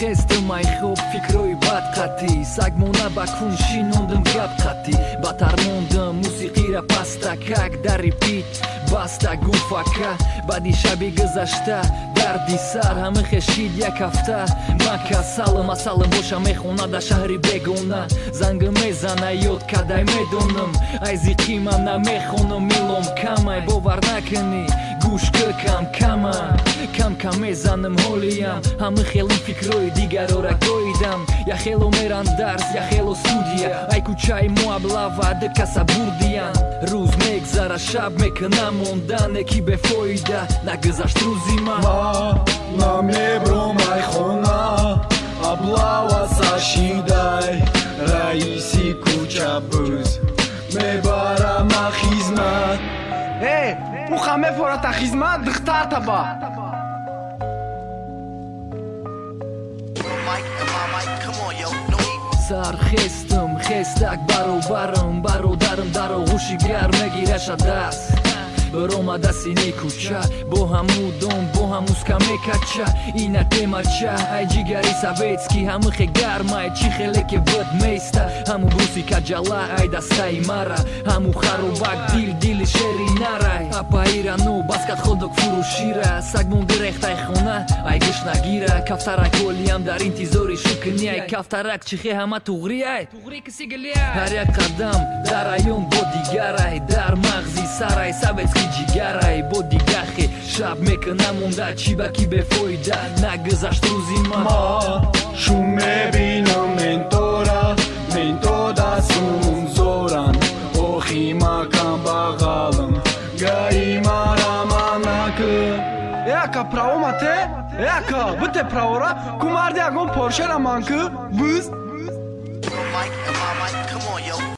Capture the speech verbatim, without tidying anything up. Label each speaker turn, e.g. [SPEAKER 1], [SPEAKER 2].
[SPEAKER 1] خستم ای خوب فکروی بد قطی سگمونه بکن شینوندم گب قطی بطر موندم موسیقی را پسته کک در ریپیت بسته گوفکه بعدی شبی گذشته دردی سر همه خشید یک هفته مکه سالم سالم باشم میخونه در شهری بگونه زنگ میزنه یاد کدای میدونم ایزی قیمم نمیخونم میلوم کمه باور نکنی گوش کم کمه کم کم میزنم حالیم همه خیلی فکروی دیگر را گویدم یا خیلو میرن درس یا خیلو استودیا ای کوچای موابلا وعده کسا بردیم روز میگذره شب میکنم موندن کی به فایده نگذشت روزی من
[SPEAKER 2] ما نمیبرم ای خونه ابلا و ساشیدای رئیسی کوچه بوز میبرم خیزمت
[SPEAKER 3] ای او خمه فورت خیزمت دختر تبا
[SPEAKER 1] سر خستم خستک برابرم برادرم در آغوشی گر میگیرش دست برآمده سینی کوچه با همودم با هموز کمی کچه اینه تیمچه ای جیگری سویتسکی همه خی گرمه چی خیلی که بد میسته همو بروسی که جله ای دسته ای مره همو خروبک دیل دیل شری نره اپا ایرانو بسکت خودک فروشیره سگ مونده ریخته خونه ای گش نگیره کفترک گولیم در انتظاری شکنی ای کفترک چی خی همه توغری ای توغری کسی گلیه هر یک قدم در ایون با دیگره در مغزی سره سویتسکی جیگره با دیگه خی شب میکنم اونده چی بکی به فایده نگذشت روزی من
[SPEAKER 2] ما شو میبینم من تو را من تو دستون زورن اوخی مکم بغالم گایی مرا منکه
[SPEAKER 3] яка право мате яка бите правора кумарди агон порше ра манку буз
[SPEAKER 4] Mike and my mic, come on, yo.